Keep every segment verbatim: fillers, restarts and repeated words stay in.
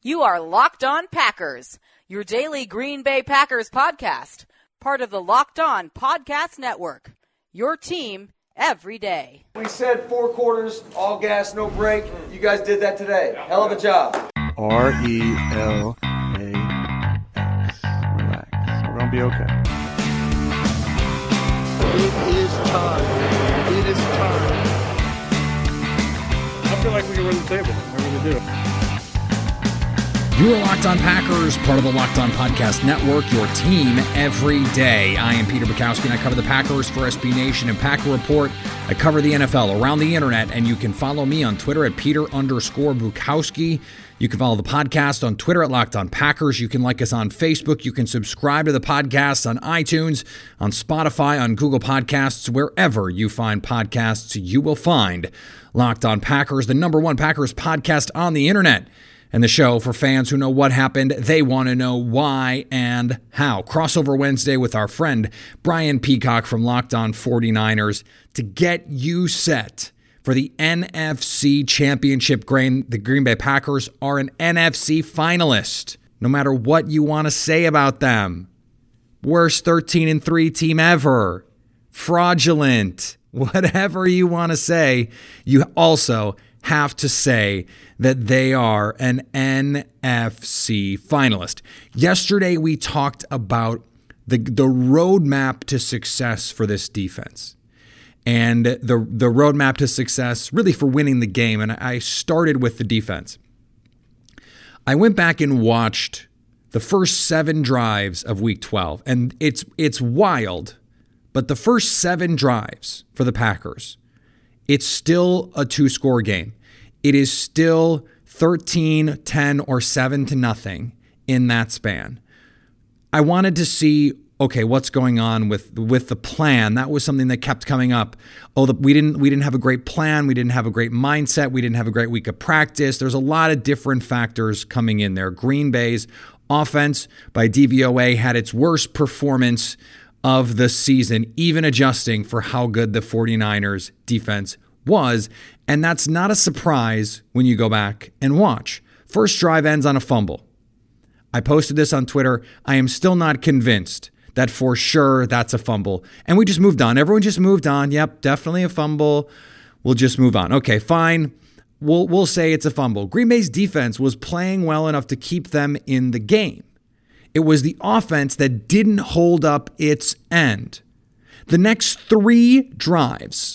You are Locked On Packers, your daily Green Bay Packers podcast, part of the Locked On Podcast Network, your team every day. We said four quarters, all gas, no break. You guys did that today. Hell of a job. R E L A X. Relax. We're going to be okay. It is time. It is time. I feel like we can run the table. I really do. You are Locked On Packers, part of the Locked On Podcast Network, your team every day. I am Peter Bukowski, and I cover the Packers for S B Nation and Packer Report. I cover the N F L around the internet, and you can follow me on Twitter at Peter underscore Bukowski. You can follow the podcast on Twitter at Locked On Packers. You can like us on Facebook. You can subscribe to the podcast on iTunes, on Spotify, on Google Podcasts. Wherever you find podcasts, you will find Locked On Packers, the number one Packers podcast on the internet. And the show for fans who know what happened, they want to know why and how. Crossover Wednesday with our friend Brian Peacock from Locked On forty-niners to get you set for the N F C Championship game. The Green Bay Packers are an N F C finalist, no matter what you want to say about them. Worst thirteen and three team ever. Fraudulent. Whatever you want to say, you also have to say that they are an N F C finalist. Yesterday, we talked about the, the roadmap to success for this defense. And the, the roadmap to success, really for winning the game. And I started with the defense. I went back and watched the first seven drives of Week twelve. And it's it's wild, but the first seven drives for the Packers, it's still a two-score game. It is still thirteen, ten, or seven to nothing in that span. I wanted to see, okay, what's going on with with the plan. That was something that kept coming up. Oh, the, we didn't we didn't have a great plan. We didn't have a great mindset. We didn't have a great week of practice. There's a lot of different factors coming in there. Green Bay's offense by D V O A had its worst performance of the season, even adjusting for how good the forty-niners defense was. And that's not a surprise when you go back and watch. First drive ends on a fumble. I posted this on Twitter. I am still not convinced that for sure that's a fumble. And we just moved on. Everyone just moved on. Yep, definitely a fumble. We'll just move on. Okay, fine. We'll we'll say it's a fumble. Green Bay's defense was playing well enough to keep them in the game. It was the offense that didn't hold up its end. The next three drives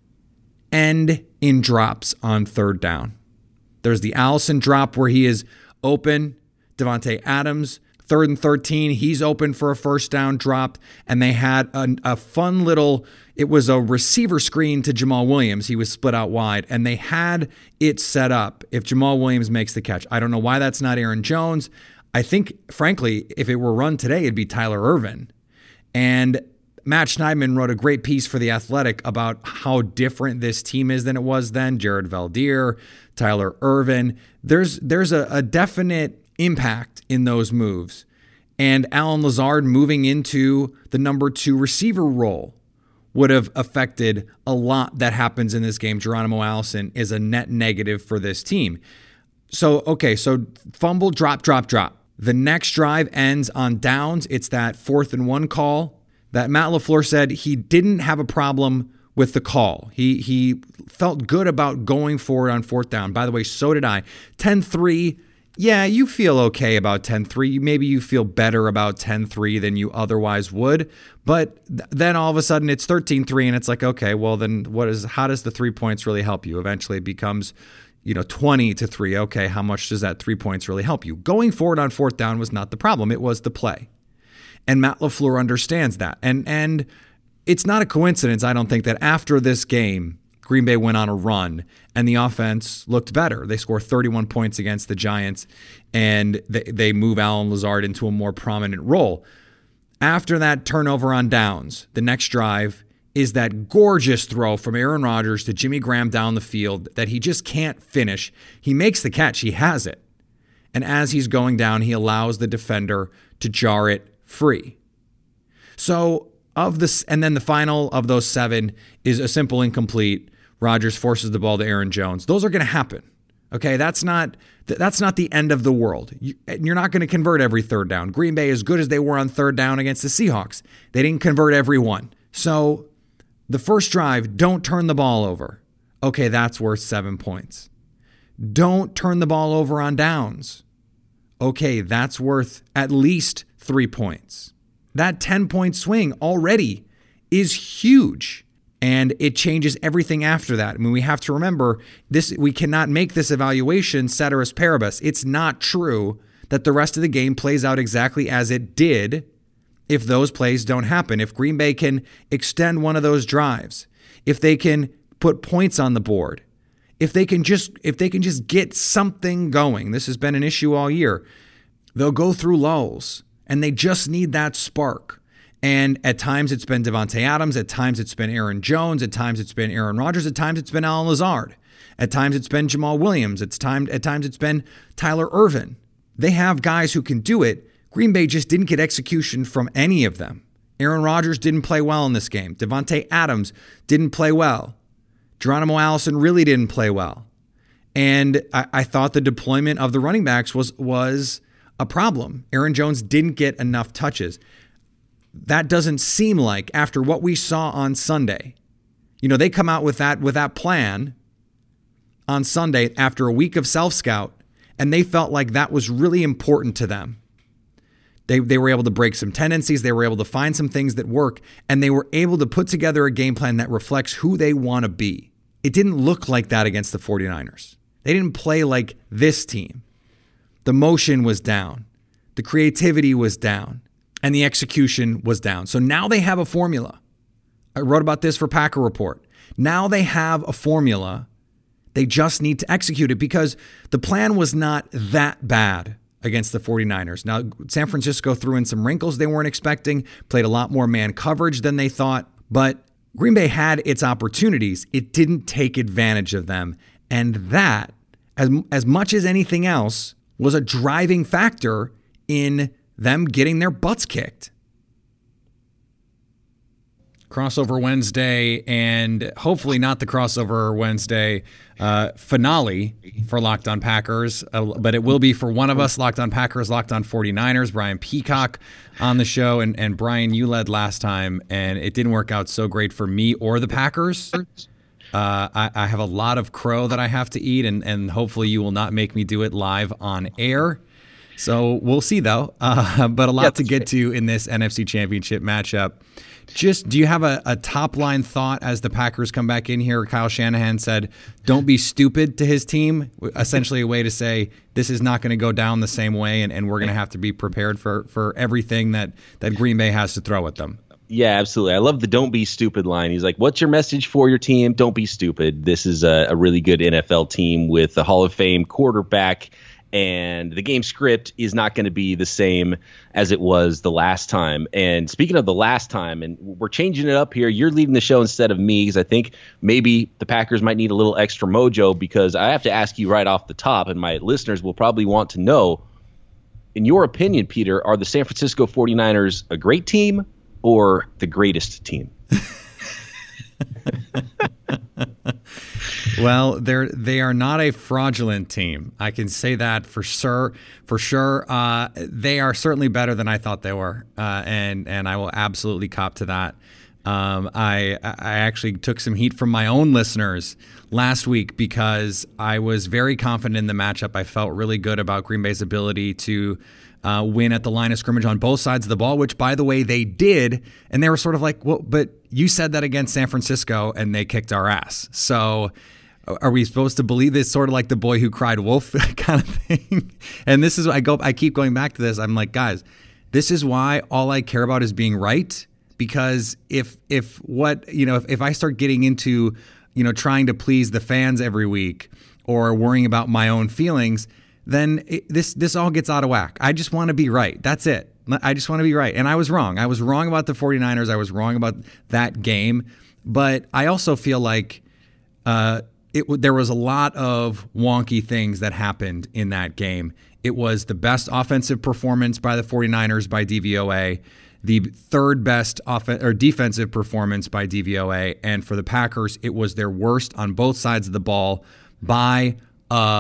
end in drops on third down. There's the Allison drop where he is open. Devontae Adams, third and thirteen, he's open for a first down drop. And they had a, a fun little, it was a receiver screen to Jamal Williams. He was split out wide, and they had it set up if Jamal Williams makes the catch. I don't know why that's not Aaron Jones. I think, frankly, if it were run today, it'd be Tyler Ervin. And Matt Schneidman wrote a great piece for The Athletic about how different this team is than it was then. Jared Valdir, Tyler Ervin. There's there's a, a definite impact in those moves. And Allen Lazard moving into the number two receiver role would have affected a lot that happens in this game. Geronimo Allison is a net negative for this team. So, okay, so fumble, drop, drop, drop. The next drive ends on downs. It's that fourth and one call that Matt LaFleur said he didn't have a problem with the call. He he felt good about going forward on fourth down. By the way, so did I. ten three, yeah, you feel okay about ten three. Maybe you feel better about ten three than you otherwise would. But th- then all of a sudden it's thirteen three, and it's like, okay, well then what is? How does the three points really help you? Eventually it becomes, you know, twenty to three. Okay, how much does that three points really help you? Going forward on fourth down was not the problem. It was the play. And Matt LaFleur understands that. And and it's not a coincidence, I don't think, that after this game, Green Bay went on a run and the offense looked better. They score thirty-one points against the Giants, and they, they move Allen Lazard into a more prominent role. After that turnover on downs, the next drive is that gorgeous throw from Aaron Rodgers to Jimmy Graham down the field that he just can't finish. He makes the catch. He has it. And as he's going down, he allows the defender to jar it free. So of this, and then the final of those seven is a simple incomplete. Rodgers forces the ball to Aaron Jones. Those are going to happen. Okay, that's not that's not the end of the world. You, you're not going to convert every third down. Green Bay, as good as they were on third down against the Seahawks, they didn't convert every one. So the first drive, don't turn the ball over. Okay, that's worth seven points. Don't turn the ball over on downs. Okay, that's worth at least three points. That ten-point swing already is huge. And it changes everything after that. I mean, we have to remember this. We cannot make this evaluation ceteris paribus. It's not true that the rest of the game plays out exactly as it did if those plays don't happen. If Green Bay can extend one of those drives, if they can put points on the board, if they can just if they can just get something going. This has been an issue all year. They'll go through lulls, and they just need that spark. And at times it's been Devontae Adams. At times it's been Aaron Jones. At times it's been Aaron Rodgers. At times it's been Allen Lazard. At times it's been Jamal Williams. It's time, at times it's been Tyler Ervin. They have guys who can do it. Green Bay just didn't get execution from any of them. Aaron Rodgers didn't play well in this game. Devontae Adams didn't play well. Geronimo Allison really didn't play well. And I, I thought the deployment of the running backs was, was a problem. Aaron Jones didn't get enough touches. That doesn't seem like, after what we saw on Sunday, you know, they come out with that with that plan on Sunday after a week of self-scout, and they felt like that was really important to them. They they were able to break some tendencies, they were able to find some things that work, and they were able to put together a game plan that reflects who they want to be. It didn't look like that against the 49ers. They didn't play like this team. The motion was down. The creativity was down. And the execution was down. So now they have a formula. I wrote about this for Packer Report. Now they have a formula. They just need to execute it because the plan was not that bad against the 49ers. Now, San Francisco threw in some wrinkles they weren't expecting, played a lot more man coverage than they thought, but Green Bay had its opportunities. It didn't take advantage of them. And that, as, as much as anything else, was a driving factor in them getting their butts kicked. Crossover Wednesday, and hopefully not the Crossover Wednesday uh, finale for Locked On Packers, uh, but it will be for one of us, Locked On Packers, Locked On 49ers, Brian Peacock on the show. And, and Brian, you led last time, and it didn't work out so great for me or the Packers. Uh, I, I have a lot of crow that I have to eat, and, and hopefully you will not make me do it live on air. So we'll see, though. Uh, but a lot yep, to get great. to in this N F C Championship matchup. Just, do you have a, a top-line thought as the Packers come back in here? Kyle Shanahan said, don't be stupid to his team, essentially a way to say this is not going to go down the same way, and, and we're going to have to be prepared for, for everything that, that Green Bay has to throw at them. Yeah, absolutely. I love the don't be stupid line. He's like, what's your message for your team? Don't be stupid. This is a, a really good N F L team with a Hall of Fame quarterback, and the game script is not going to be the same as it was the last time. And speaking of the last time, and we're changing it up here, you're leading the show instead of me, because I think maybe the Packers might need a little extra mojo, because I have to ask you right off the top, and my listeners will probably want to know, in your opinion, Peter, are the San Francisco 49ers a great team or the greatest team? Well, they're they are not a fraudulent team. I can say that for sure. For sure, uh, they are certainly better than I thought they were, uh, and and I will absolutely cop to that. Um, I I actually took some heat from my own listeners last week because I was very confident in the matchup. I felt really good about Green Bay's ability to uh, win at the line of scrimmage on both sides of the ball, which, by the way, they did. And they were sort of like, well, but you said that against San Francisco, and they kicked our ass. So are we supposed to believe this? Sort of like the boy who cried wolf kind of thing. And this is, I go, I keep going back to this. I'm like, guys, this is why all I care about is being right. Because if if what, you know, if, if I start getting into, you know, trying to please the fans every week or worrying about my own feelings, then it, this this all gets out of whack. I just want to be right. That's it. I just want to be right. And I was wrong. I was wrong about the 49ers. I was wrong about that game. But I also feel like uh, it there was a lot of wonky things that happened in that game. It was the best offensive performance by the 49ers by D V O A, the third best off- or defensive performance by D V O A, and for the Packers, it was their worst on both sides of the ball by a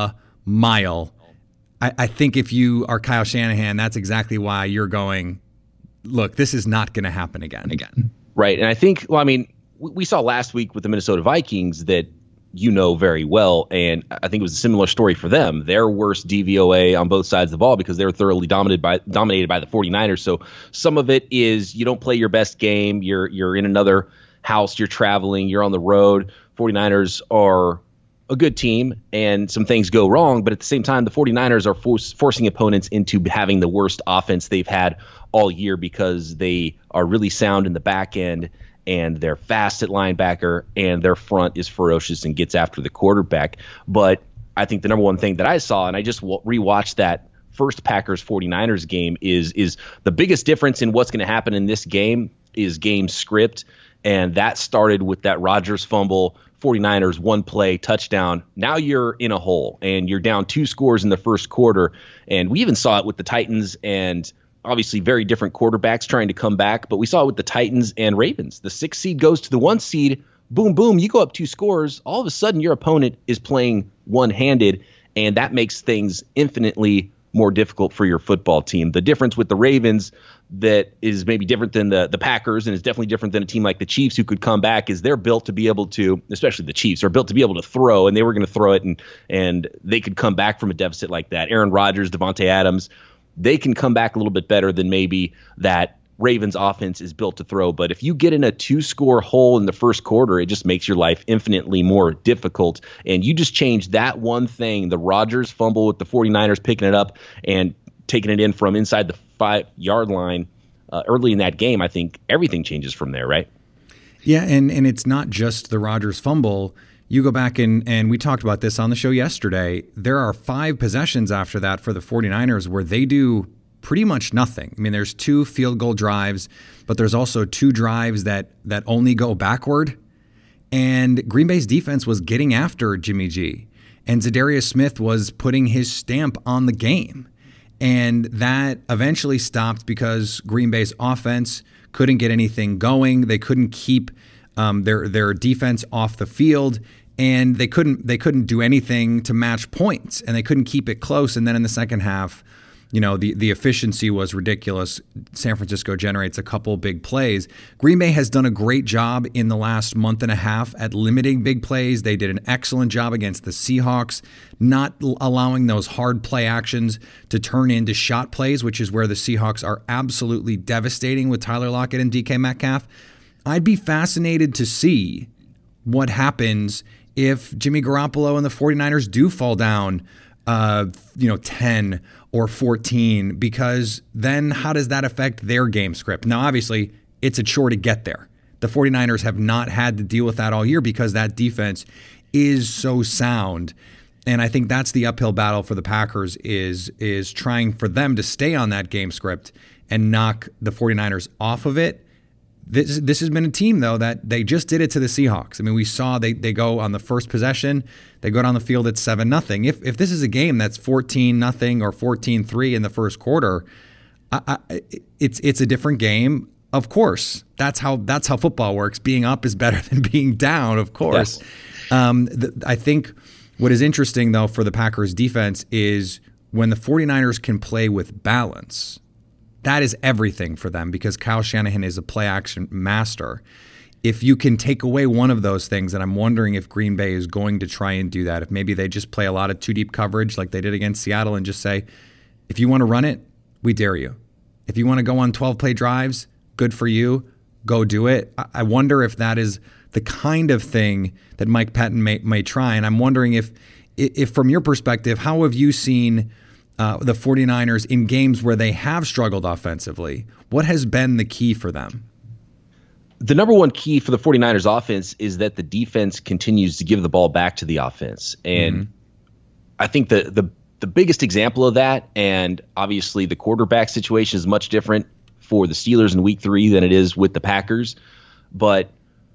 mile. I, I think if you are Kyle Shanahan, that's exactly why you're going, look, this is not going to happen again. Again. Right. And I think, well, I mean, we, we saw last week with the Minnesota Vikings that you know very well, and I think it was a similar story for them. Their worst D V O A on both sides of the ball because they were thoroughly dominated by dominated by the 49ers. So some of it is you don't play your best game. You're you're in another house. You're traveling. You're on the road. 49ers are a good team, and some things go wrong. But at the same time, the 49ers are force, forcing opponents into having the worst offense they've had all year because they are really sound in the back end, and they're fast at linebacker, and their front is ferocious and gets after the quarterback. But I think the number one thing that I saw, and I just rewatched that first Packers 49ers game, is is the biggest difference in what's going to happen in this game is game script. And that started with that Rodgers fumble, 49ers one play touchdown. Now you're in a hole, and you're down two scores in the first quarter. And we even saw it with the Titans, and obviously very different quarterbacks trying to come back. But we saw it with the Titans and Ravens. The sixth seed goes to the one seed. Boom, boom. You go up two scores. All of a sudden, your opponent is playing one-handed, and that makes things infinitely more difficult for your football team. The difference with the Ravens that is maybe different than the, the Packers, and is definitely different than a team like the Chiefs who could come back, is they're built to be able to, especially the Chiefs, are built to be able to throw, and they were going to throw it, and and they could come back from a deficit like that. Aaron Rodgers, Devontae Adams, they can come back a little bit better than maybe that Ravens offense is built to throw. But if you get in a two-score hole in the first quarter, it just makes your life infinitely more difficult. And you just change that one thing, the Rodgers fumble with the 49ers picking it up and taking it in from inside the five-yard line uh, early in that game. I think everything changes from there, right? Yeah, and, and it's not just the Rodgers fumble. You go back and, and we talked about this on the show yesterday. There are five possessions after that for the 49ers where they do pretty much nothing. I mean, there's two field goal drives, but there's also two drives that that only go backward. And Green Bay's defense was getting after Jimmy G. And Zadarius Smith was putting his stamp on the game. And that eventually stopped because Green Bay's offense couldn't get anything going. They couldn't keep um, their their defense off the field, and they couldn't they couldn't do anything to match points, and they couldn't keep it close. And then in the second half, you know, the, the efficiency was ridiculous. San Francisco generates a couple big plays. Green Bay has done a great job in the last month and a half at limiting big plays. They did an excellent job against the Seahawks, not allowing those hard play actions to turn into shot plays, which is where the Seahawks are absolutely devastating with Tyler Lockett and D K Metcalf. I'd be fascinated to see what happens if Jimmy Garoppolo and the 49ers do fall down uh, you know, ten or fourteen, because then how does that affect their game script? Now, obviously, it's a chore to get there. The 49ers have not had to deal with that all year because that defense is so sound. And I think that's the uphill battle for the Packers is, is trying for them to stay on that game script and knock the 49ers off of it. This this has been a team, though, that they just did it to the Seahawks. I mean, we saw they, they go on the first possession, they go down the field at seven nothing. If if this is a game that's fourteen nothing or fourteen three in the first quarter, I, I, it's it's a different game. Of course, that's how that's how football works. Being up is better than being down, of course. Yes. Um, the, I think what is interesting, though, for the Packers defense is when the 49ers can play with balance. That is everything for them because Kyle Shanahan is a play-action master. If you can take away one of those things, and I'm wondering if Green Bay is going to try and do that, if maybe they just play a lot of two-deep coverage like they did against Seattle and just say, if you want to run it, we dare you. If you want to go on twelve-play drives, good for you, go do it. I wonder if that is the kind of thing that Mike Pettin may, may try, and I'm wondering if, if from your perspective, how have you seen Uh, the 49ers in games where they have struggled offensively? What has been the key for them? The number one key for the 49ers offense is that the defense continues to give the ball back to the offense. And mm-hmm. I think the, the the biggest example of that, and obviously the quarterback situation is much different for the Steelers in week three than it is with the Packers. But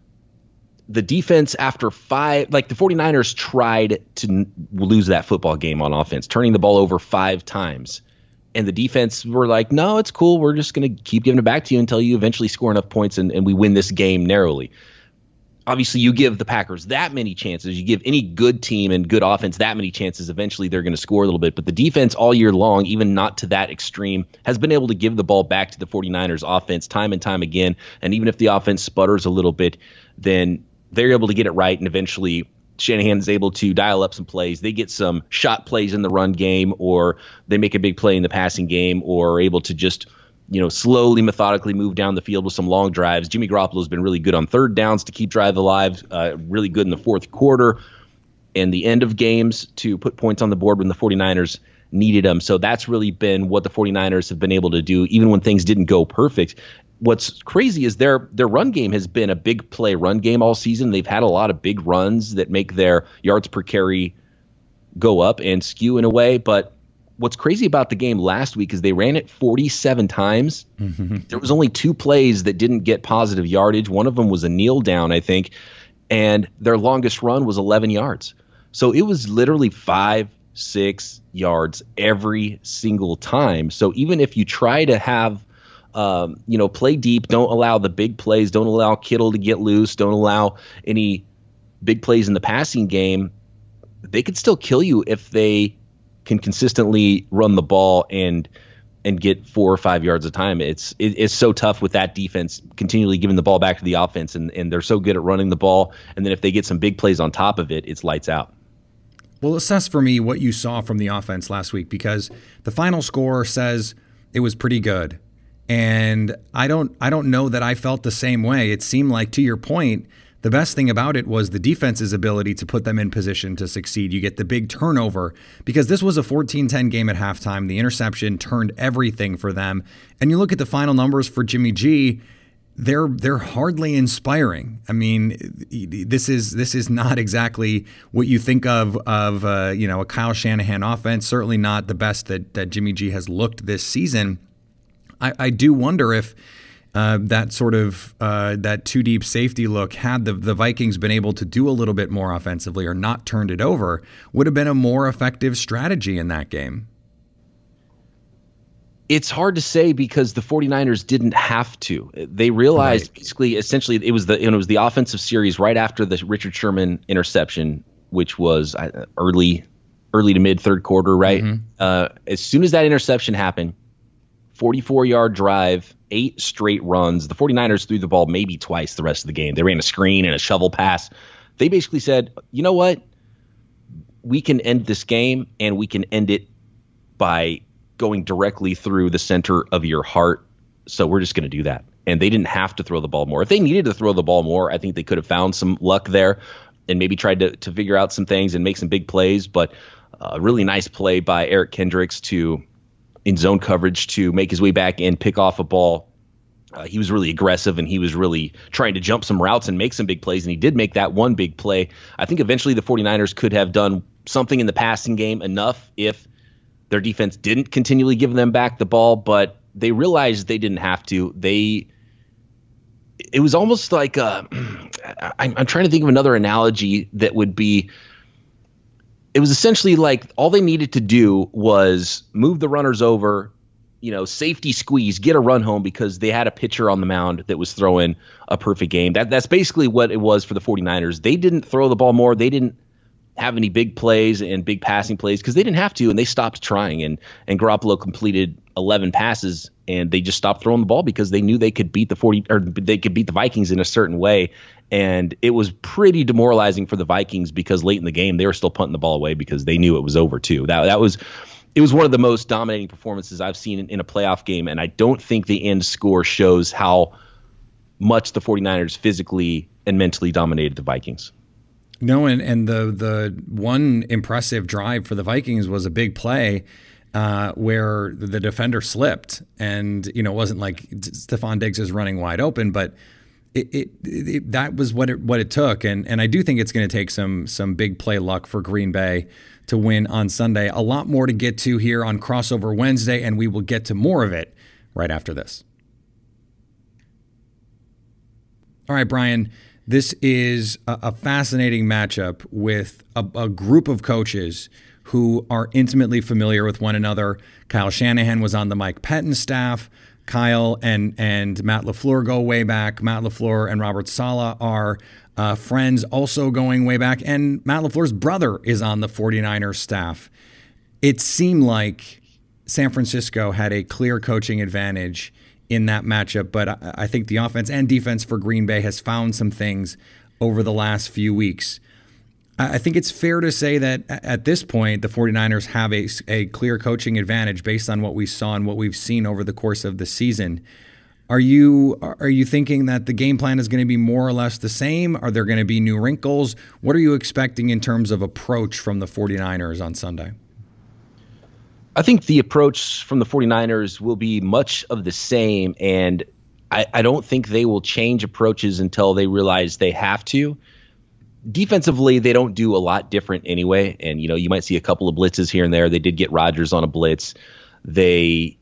the defense after five, like the 49ers tried to n- lose that football game on offense, turning the ball over five times. And the defense were like, no, it's cool. We're just going to keep giving it back to you until you eventually score enough points and, and we win this game narrowly. obviously you give the Packers that many chances. You give any good team and good offense that many chances, eventually they're going to score a little bit. But the defense all year long, even not to that extreme, has been able to give the ball back to the 49ers offense time and time again. And even if the offense sputters a little bit, then they're able to get it right, and eventually Shanahan is able to dial up some plays. They get some shot plays in the run game, or they make a big play in the passing game, or are able to just, you know, slowly, methodically move down the field with some long drives. Jimmy Garoppolo has been really good on third downs to keep drive alive, uh, really good in the fourth quarter and the end of games to put points on the board when the 49ers needed them. So that's really been what the 49ers have been able to do, even when things didn't go perfect. What's crazy is their their run game has been a big play run game all season. They've had a lot of big runs that make their yards per carry go up and skew in a way. But what's crazy about the game last week is they ran it forty-seven times. Mm-hmm. There was only two plays that didn't get positive yardage. One of them was a kneel down, I think, and their longest run was eleven yards. So it was literally five, six yards every single time. So even if you try to have Um, you know, play deep, don't allow the big plays, don't allow Kittle to get loose, don't allow any big plays in the passing game, they could still kill you if they can consistently run the ball and and get four or five yards a time. It's it, it's so tough with that defense continually giving the ball back to the offense, and, and they're so good at running the ball. And then if they get some big plays on top of it, it's lights out. Well, assess for me what you saw from the offense last week, because the final score says it was pretty good. And I don't I don't know that I felt the same way. It seemed like, to your point, the best thing about it was the defense's ability to put them in position to succeed. You get the big turnover, because this was a fourteen ten game at halftime. The interception turned everything for them. And you look at the final numbers for Jimmy G, they're they're hardly inspiring. I mean, this is this is not exactly what you think of of uh, you know, a Kyle Shanahan offense. Certainly not the best that that Jimmy G has looked this season. I, I do wonder if uh, that sort of uh, that two deep safety look, had the, the Vikings been able to do a little bit more offensively or not turned it over, would have been a more effective strategy in that game. It's hard to say because the 49ers didn't have to. They realized right. basically, essentially, it was the it was the offensive series right after the Richard Sherman interception, which was early, early to mid third quarter. Right, mm-hmm. uh, as soon as that interception happened, forty-four yard drive, eight straight runs. The 49ers threw the ball maybe twice the rest of the game. They ran a screen and a shovel pass. They basically said, you know what? We can end this game, and we can end it by going directly through the center of your heart. So we're just going to do that. And they didn't have to throw the ball more. If they needed to throw the ball more, I think they could have found some luck there and maybe tried to, to figure out some things and make some big plays. But a really nice play by Eric Kendricks to in zone coverage to make his way back and pick off a ball. Uh, he was really aggressive, and he was really trying to jump some routes and make some big plays, and he did make that one big play. I think eventually the 49ers could have done something in the passing game enough if their defense didn't continually give them back the ball, but they realized they didn't have to. They it was almost like a, I'm, I'm trying to think of another analogy that would be, it was essentially like all they needed to do was move the runners over, you know, safety squeeze, get a run home because they had a pitcher on the mound that was throwing a perfect game. That That's basically what it was for the 49ers. They didn't throw the ball more. They didn't have any big plays and big passing plays because they didn't have to, and they stopped trying. And and Garoppolo completed eleven passes, and they just stopped throwing the ball because they knew they could beat the forty or they could beat the Vikings in a certain way. And it was pretty demoralizing for the Vikings because late in the game they were still punting the ball away because they knew it was over too. That that was it was one of the most dominating performances I've seen in, in a playoff game, and I don't think the end score shows how much the 49ers physically and mentally dominated the Vikings. No, and, and the the one impressive drive for the Vikings was a big play uh, where the defender slipped, and you know it wasn't like Stephon Diggs is running wide open, but it, it, it that was what it what it took, and and I do think it's going to take some some big play luck for Green Bay to win on Sunday. A lot more to get to here on Crossover Wednesday, and we will get to more of it right after this. All right, Brian. This is a, a fascinating matchup with a, a group of coaches who are intimately familiar with one another. Kyle Shanahan was on the Mike Pettin staff. Kyle and and Matt LaFleur go way back. Matt LaFleur and Robert Saleh are uh, friends also going way back, and Matt LaFleur's brother is on the 49ers staff. It seemed like San Francisco had a clear coaching advantage in that matchup, but I, I think the offense and defense for Green Bay has found some things over the last few weeks. I, I think it's fair to say that at this point, the 49ers have a, a clear coaching advantage based on what we saw and what we've seen over the course of the season. Are you are you thinking that the game plan is going to be more or less the same? Are there going to be new wrinkles? What are you expecting in terms of approach from the 49ers on Sunday? I think the approach from the 49ers will be much of the same, and I, I don't think they will change approaches until they realize they have to. Defensively, they don't do a lot different anyway, and you know you might see a couple of blitzes here and there. They did get Rodgers on a blitz. They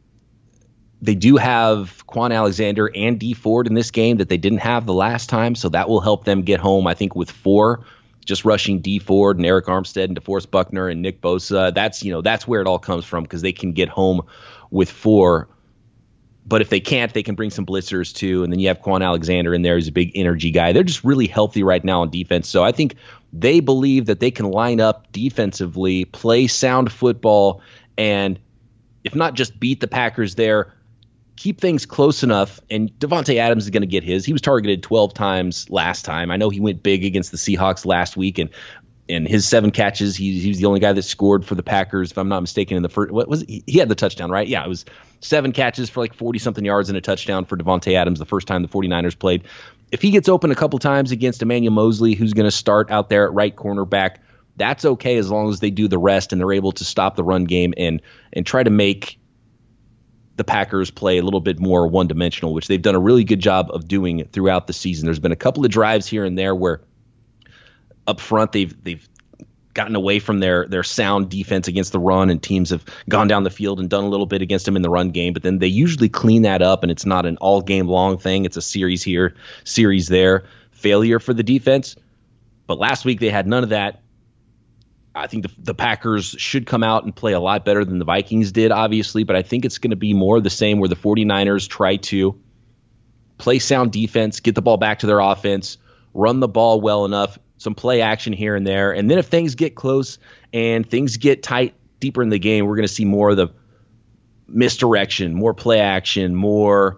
They do have Quan Alexander and Dee Ford in this game that they didn't have the last time, so that will help them get home, I think, with four, just rushing Dee Ford and Eric Armstead and DeForest Buckner and Nick Bosa. That's, you know, that's where it all comes from because they can get home with four. But if they can't, they can bring some blitzers too. And then you have Quan Alexander in there. He's a big energy guy. They're just really healthy right now on defense. So I think they believe that they can line up defensively, play sound football, and if not just beat the Packers there, keep things close enough, and Davante Adams is going to get his. He was targeted twelve times last time. I know he went big against the Seahawks last week, and and his seven catches, he, he was the only guy that scored for the Packers, if I'm not mistaken, in the first. What was it? He had the touchdown, right? Yeah, it was seven catches for like forty-something yards and a touchdown for Davante Adams the first time the 49ers played. If he gets open a couple times against Emmanuel Mosley, who's going to start out there at right cornerback, that's okay as long as they do the rest and they're able to stop the run game and and try to make the Packers play a little bit more one-dimensional, which they've done a really good job of doing throughout the season. There's been a couple of drives here and there where up front they've they've gotten away from their their sound defense against the run, and teams have gone down the field and done a little bit against them in the run game, but then they usually clean that up, and it's not an all-game-long thing. It's a series here, series there. Failure for the defense. But last week they had none of that. I think the, the Packers should come out and play a lot better than the Vikings did, obviously, but I think it's going to be more of the same where the 49ers try to play sound defense, get the ball back to their offense, run the ball well enough, some play action here and there, and then if things get close and things get tight deeper in the game, we're going to see more of the misdirection, more play action, more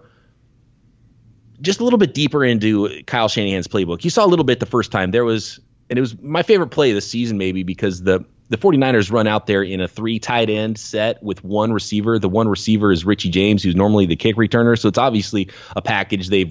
just a little bit deeper into Kyle Shanahan's playbook. You saw a little bit the first time. There was And it was my favorite play of the season maybe because the, the 49ers run out there in a three tight end set with one receiver. The one receiver is Richie James, who's normally the kick returner. So it's obviously a package they've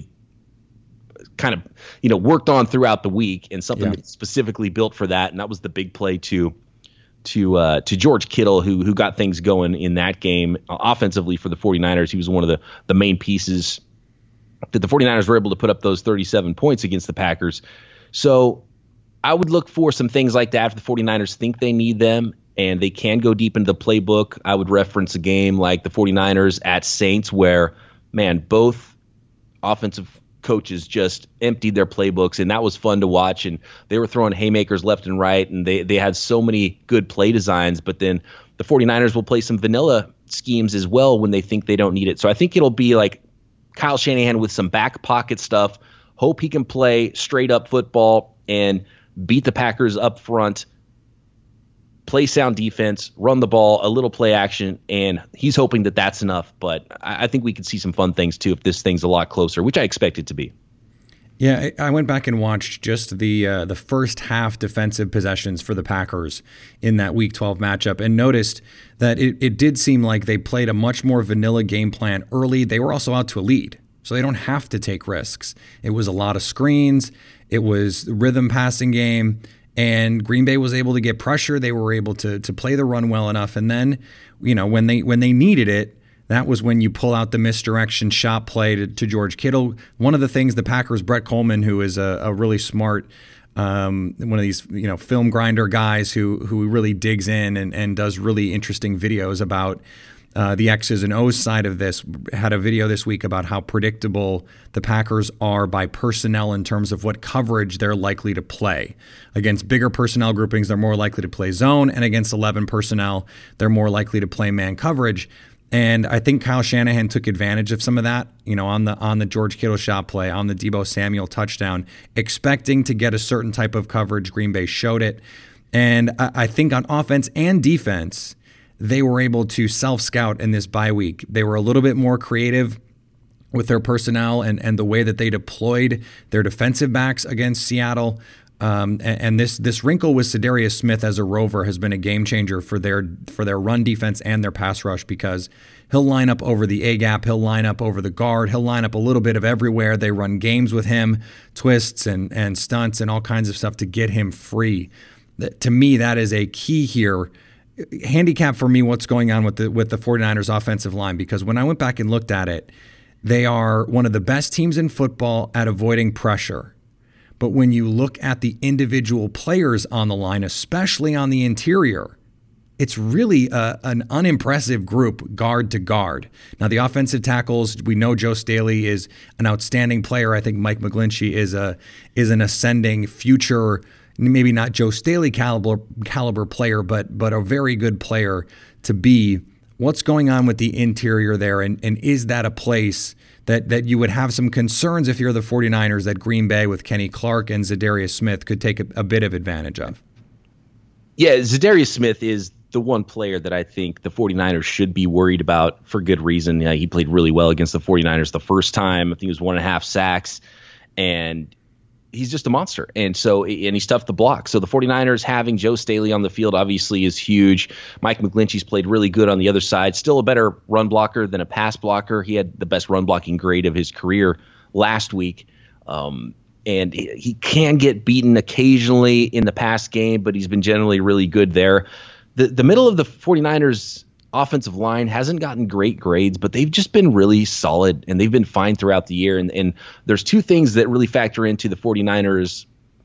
kind of, you know, worked on throughout the week and something yeah. that's specifically built for that. And that was the big play to to uh, to George Kittle, who who got things going in that game uh, offensively for the 49ers. He was one of the, the main pieces that the 49ers were able to put up those thirty-seven points against the Packers. So I would look for some things like that if the 49ers think they need them and they can go deep into the playbook. I would reference a game like the 49ers at Saints where, man, both offensive coaches just emptied their playbooks, and that was fun to watch. And they were throwing haymakers left and right, and they, they had so many good play designs. But then the 49ers will play some vanilla schemes as well when they think they don't need it. So I think it'll be like Kyle Shanahan with some back pocket stuff, hope he can play straight up football and beat the Packers up front, play sound defense, run the ball, a little play action, and he's hoping that that's enough. But I, I think we could see some fun things, too, if this thing's a lot closer, which I expect it to be. Yeah, I went back and watched just the uh, the first half defensive possessions for the Packers in that Week twelve matchup and noticed that it, it did seem like they played a much more vanilla game plan early. They were also out to a lead, so they don't have to take risks. It was a lot of screens. It was the rhythm passing game, and Green Bay was able to get pressure. They were able to to play the run well enough, and then, you know, when they when they needed it, that was when you pull out the misdirection shot play to, to George Kittle. One of the things the Packers, Brett Coleman, who is a, a really smart, um, one of these you know film grinder guys who who really digs in and, and does really interesting videos about Uh, the X's and O's side of this, had a video this week about how predictable the Packers are by personnel in terms of what coverage they're likely to play. Against bigger personnel groupings, they're more likely to play zone, and against eleven personnel, they're more likely to play man coverage. And I think Kyle Shanahan took advantage of some of that, you know, on the on the George Kittle shot play, on the Deebo Samuel touchdown, expecting to get a certain type of coverage. Green Bay showed it. And I, I think on offense and defense, they were able to self-scout in this bye week. They were a little bit more creative with their personnel and, and the way that they deployed their defensive backs against Seattle. Um, and, and this this wrinkle with Za'Darius Smith as a rover has been a game changer for their for their run defense and their pass rush, because he'll line up over the A-gap, he'll line up over the guard, he'll line up a little bit of everywhere. They run games with him, twists and, and stunts and all kinds of stuff to get him free. That, to me, that is a key here. Handicap for me what's going on with the with the 49ers offensive line, because when I went back and looked at it, they are one of the best teams in football at avoiding pressure. But when you look at the individual players on the line, especially on the interior, it's really a, an unimpressive group guard to guard. Now, the offensive tackles, we know Joe Staley is an outstanding player. I think Mike McGlinchey is a is an ascending future, maybe not Joe Staley caliber caliber player, but but a very good player to be. What's going on with the interior there, and, and is that a place that that you would have some concerns if you're the 49ers that Green Bay with Kenny Clark and Za'Darius Smith could take a, a bit of advantage of? Yeah, Za'Darius Smith is the one player that I think the 49ers should be worried about for good reason. Yeah, he played really well against the 49ers the first time. I think it was one and a half sacks, and he's just a monster. And so, and he's tough to block. So the 49ers having Joe Staley on the field obviously is huge. Mike McGlinchey's played really good on the other side. Still a better run blocker than a pass blocker. He had the best run blocking grade of his career last week. Um, and he can get beaten occasionally in the pass game, but he's been generally really good there. The, the middle of the 49ers offensive line hasn't gotten great grades, but they've just been really solid, and they've been fine throughout the year. And, and there's two things that really factor into the 49ers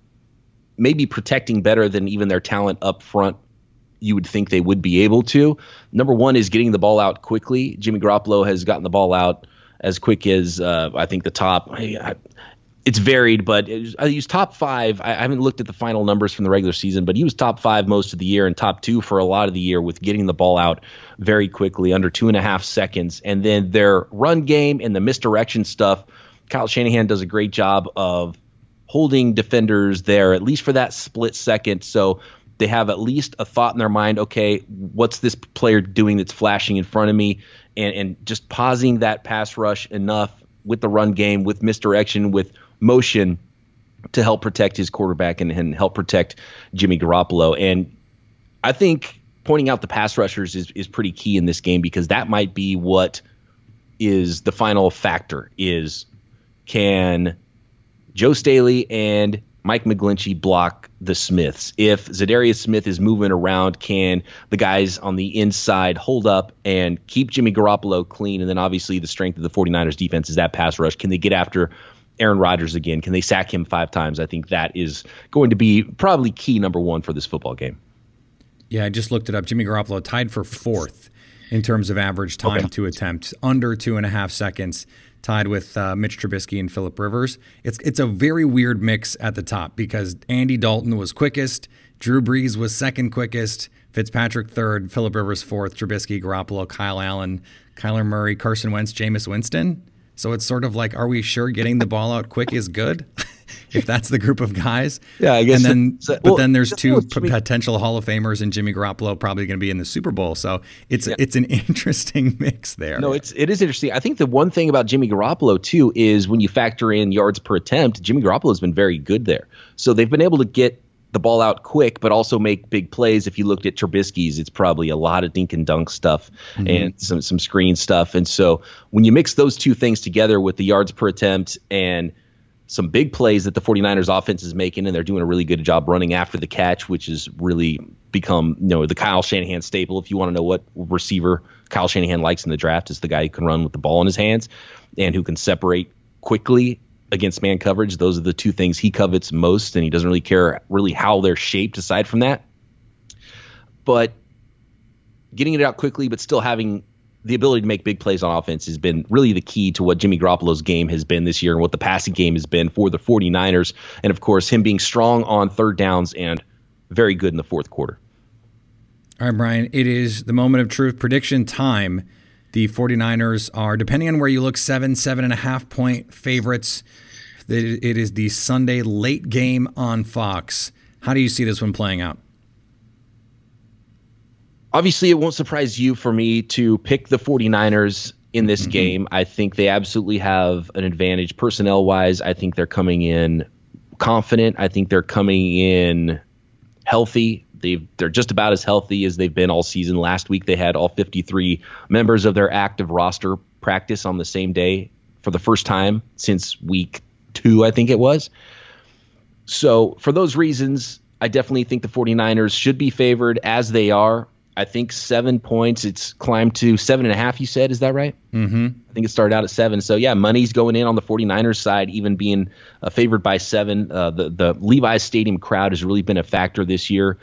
maybe protecting better than even their talent up front you would think they would be able to. Number one is getting the ball out quickly. Jimmy Garoppolo has gotten the ball out as quick as uh, I think the top. I, I, It's varied, but it was, he was top five. I, I haven't looked at the final numbers from the regular season, but he was top five most of the year and top two for a lot of the year with getting the ball out very quickly, under two and a half seconds. And then their run game and the misdirection stuff, Kyle Shanahan does a great job of holding defenders there, at least for that split second. So they have at least a thought in their mind, okay, what's this player doing that's flashing in front of me? And, and just pausing that pass rush enough with the run game, with misdirection, with motion to help protect his quarterback and, and help protect Jimmy Garoppolo. And I think pointing out the pass rushers is, is pretty key in this game, because that might be what is the final factor is, can Joe Staley and Mike McGlinchey block the Smiths? If Za'Darius Smith is moving around, can the guys on the inside hold up and keep Jimmy Garoppolo clean? And then obviously the strength of the 49ers defense is that pass rush. Can they get after Aaron Rodgers again? Can they sack him five times? I think that is going to be probably key number one for this football game. Yeah, I just looked it up. Jimmy Garoppolo tied for fourth in terms of average time okay. to attempt, under two and a half seconds, tied with uh, Mitch Trubisky and Phillip Rivers. It's it's a very weird mix at the top, because Andy Dalton was quickest, Drew Brees was second quickest, Fitzpatrick third, Phillip Rivers fourth, Trubisky, Garoppolo, Kyle Allen, Kyler Murray, Carson Wentz, Jameis Winston. So it's sort of like, are we sure getting the ball out quick is good? If that's the group of guys. Yeah, I guess. And then, so, but well, then there's two Jimmy, potential Hall of Famers, and Jimmy Garoppolo probably going to be in the Super Bowl. So it's yeah. it's an interesting mix there. No, it's it is interesting. I think the one thing about Jimmy Garoppolo too is when you factor in yards per attempt, Jimmy Garoppolo has been very good there. So they've been able to get the ball out quick, but also make big plays. If you looked at Trubisky's, it's probably a lot of dink and dunk stuff mm-hmm. and some some screen stuff. And so when you mix those two things together with the yards per attempt and some big plays that the 49ers offense is making, and they're doing a really good job running after the catch, which has really become, you know, the Kyle Shanahan staple. If you want to know what receiver Kyle Shanahan likes in the draft, is the guy who can run with the ball in his hands and who can separate quickly against man coverage. Those are the two things he covets most, and he doesn't really care really how they're shaped aside from that. But getting it out quickly, but still having the ability to make big plays on offense has been really the key to what Jimmy Garoppolo's game has been this year and what the passing game has been for the 49ers. And, of course, him being strong on third downs and very good in the fourth quarter. All right, Brian, it is the moment of truth prediction time. The 49ers are, depending on where you look, seven, seven and a half point favorites. It is the Sunday late game on Fox. How do you see this one playing out? Obviously, it won't surprise you for me to pick the 49ers in this mm-hmm. game. I think they absolutely have an advantage personnel-wise. I think they're coming in confident. I think they're coming in healthy. They've, they're just about as healthy as they've been all season. Last week, they had all fifty-three members of their active roster practice on the same day for the first time since week two, I think it was. So for those reasons, I definitely think the 49ers should be favored as they are. I think seven points. It's climbed to seven and a half, you said. Is that right? Mm-hmm. I think it started out at seven. So, yeah, money's going in on the 49ers side, even being uh, favored by seven. Uh, the, the Levi's Stadium crowd has really been a factor this year.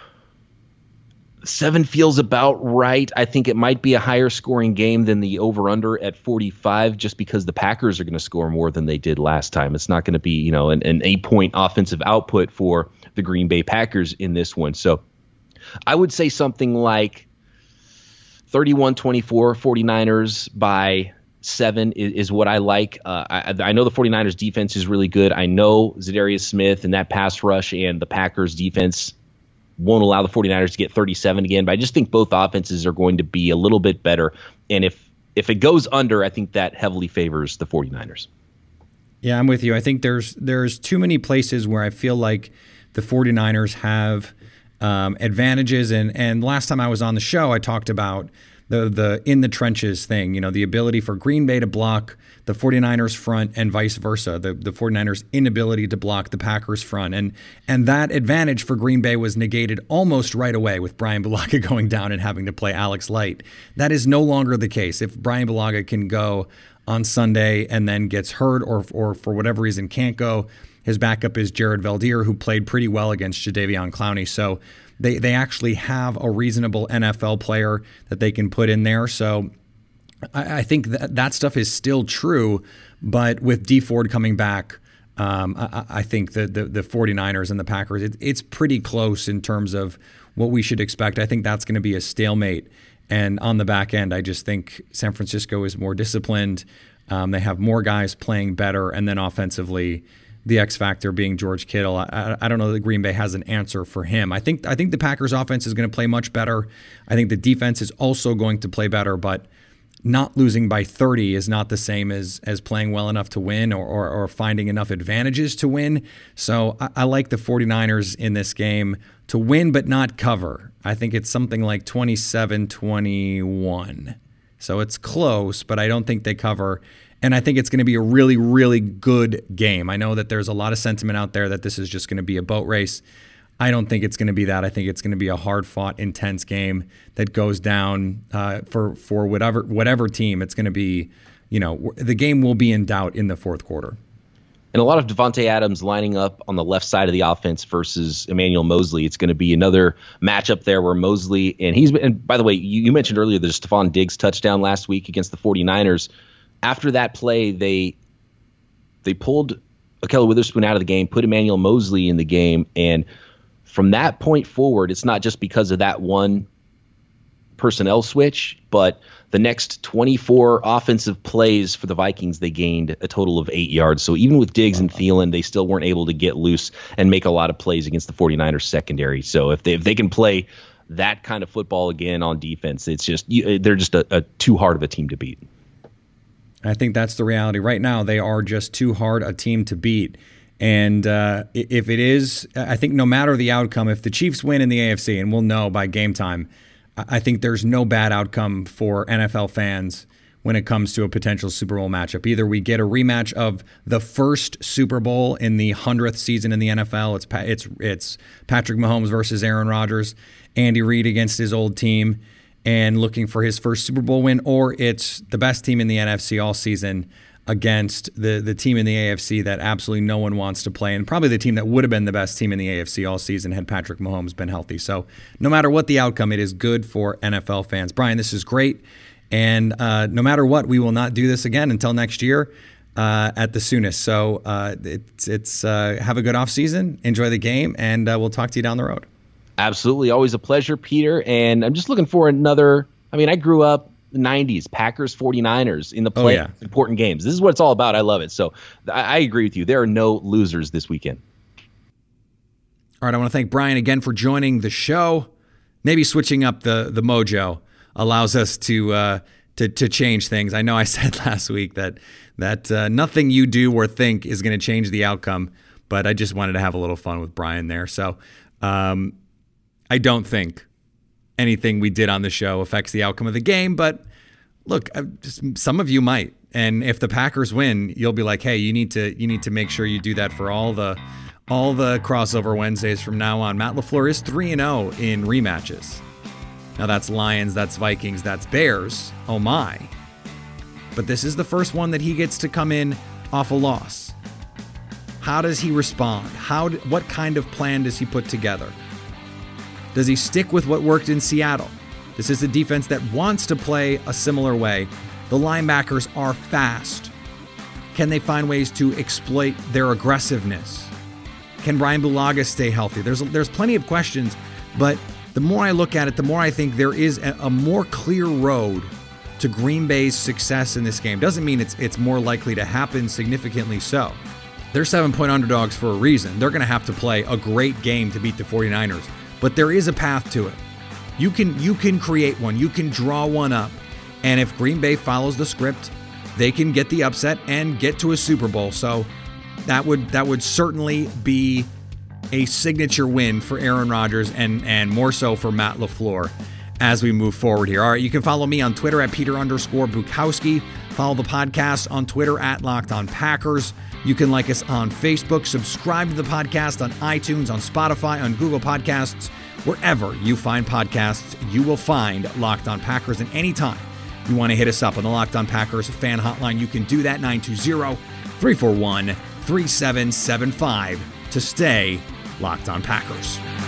Seven feels about right. I think it might be a higher scoring game than the over-under at forty-five just because the Packers are going to score more than they did last time. It's not going to be, you know, an, an eight-point offensive output for the Green Bay Packers in this one. So I would say something like thirty-one twenty-four 49ers by seven is, is what I like. Uh, I, I know the 49ers defense is really good. I know Zadarius Smith and that pass rush and the Packers defense won't allow the 49ers to get thirty-seven again, but I just think both offenses are going to be a little bit better. And if if it goes under, I think that heavily favors the 49ers. Yeah, I'm with you. I think there's there's too many places where I feel like the 49ers have um, advantages. And, and last time I was on the show, I talked about the the in the trenches thing, you know, the ability for Green Bay to block the 49ers front and vice versa, the, the 49ers inability to block the Packers front. And and that advantage for Green Bay was negated almost right away with Brian Bulaga going down and having to play Alex Light. That is no longer the case. If Brian Bulaga can go on Sunday and then gets hurt or or for whatever reason can't go, his backup is Jared Valdir, who played pretty well against Jadeveon Clowney. So they, they actually have a reasonable N F L player that they can put in there. So I, I think that that stuff is still true. But with Dee Ford coming back, um, I, I think the, the, the 49ers and the Packers, it, it's pretty close in terms of what we should expect. I think that's going to be a stalemate. And on the back end, I just think San Francisco is more disciplined. Um, they have more guys playing better. And then offensively, the X factor being George Kittle. I, I don't know that Green Bay has an answer for him. I think I think the Packers offense is going to play much better. I think the defense is also going to play better, but not losing by thirty is not the same as as playing well enough to win or, or, or finding enough advantages to win. So I, I like the 49ers in this game to win but not cover. I think it's something like twenty-seven twenty-one. So it's close, but I don't think they cover. And I think it's going to be a really, really good game. I know that there's a lot of sentiment out there that this is just going to be a boat race. I don't think it's going to be that. I think it's going to be a hard-fought, intense game that goes down uh, for for whatever whatever team. It's going to be, you know, the game will be in doubt in the fourth quarter. And a lot of Devontae Adams lining up on the left side of the offense versus Emmanuel Mosley. It's going to be another matchup there where Mosley, and he's been, and by the way, you, you mentioned earlier the Stephon Diggs touchdown last week against the 49ers. After that play, they they pulled Ahkello Witherspoon out of the game, put Emmanuel Mosley in the game, and from that point forward, it's not just because of that one personnel switch, but the next twenty-four offensive plays for the Vikings, they gained a total of eight yards. So even with Diggs and Thielen, they still weren't able to get loose and make a lot of plays against the 49ers secondary. So if they if they can play that kind of football again on defense, it's just they're just a, a too hard of a team to beat. I think that's the reality. Right now, they are just too hard a team to beat. And uh, if it is, I think no matter the outcome, if the Chiefs win in the A F C, and we'll know by game time, I think there's no bad outcome for N F L fans when it comes to a potential Super Bowl matchup. Either we get a rematch of the first Super Bowl in the hundredth season in the N F L. It's it's it's Patrick Mahomes versus Aaron Rodgers, Andy Reid against his old team, and looking for his first Super Bowl win, or it's the best team in the N F C all season against the, the team in the A F C that absolutely no one wants to play, and probably the team that would have been the best team in the A F C all season had Patrick Mahomes been healthy. So no matter what the outcome, it is good for N F L fans. Brian, this is great, and uh, no matter what, we will not do this again until next year uh, at the soonest. So uh, it's, it's uh, have a good offseason, enjoy the game, and uh, we'll talk to you down the road. Absolutely. Always a pleasure, Peter. And I'm just looking for another. I mean, I grew up nineties, Packers forty-niners in the play oh, yeah. important games. This is what it's all about. I love it. So I, I agree with you. There are no losers this weekend. All right, I want to thank Brian again for joining the show. Maybe switching up the the mojo allows us to uh, to to change things. I know I said last week that that uh, nothing you do or think is going to change the outcome, but I just wanted to have a little fun with Brian there. So um, I don't think anything we did on the show affects the outcome of the game, but look, just, some of you might. And if the Packers win, you'll be like, hey, you need to you need to make sure you do that for all the all the crossover Wednesdays from now on. Matt LaFleur is three and oh in rematches. Now that's Lions, that's Vikings, that's Bears. Oh my. But this is the first one that he gets to come in off a loss. How does he respond? How? What kind of plan does he put together? Does he stick with what worked in Seattle? This is a defense that wants to play a similar way. The linebackers are fast. Can they find ways to exploit their aggressiveness? Can Brian Bulaga stay healthy? There's there's plenty of questions, but the more I look at it, the more I think there is a, a more clear road to Green Bay's success in this game. Doesn't mean it's it's more likely to happen, significantly so. They're seven-point underdogs for a reason. They're going to have to play a great game to beat the forty-niners, but there is a path to it. You can you can create one. You can draw one up, and if Green Bay follows the script, they can get the upset and get to a Super Bowl. So That would that would certainly be a signature win for Aaron Rodgers and, and more so for Matt LaFleur as we move forward here. All right, you can follow me on Twitter at Peter underscore Bukowski. Follow the podcast on Twitter at Locked On Packers. You can like us on Facebook. Subscribe to the podcast on iTunes, on Spotify, on Google Podcasts. Wherever you find podcasts, you will find Locked On Packers. And anytime you want to hit us up on the Locked On Packers fan hotline, you can do that, nine two zero, three four one, three seven seven five, to stay Locked On Packers.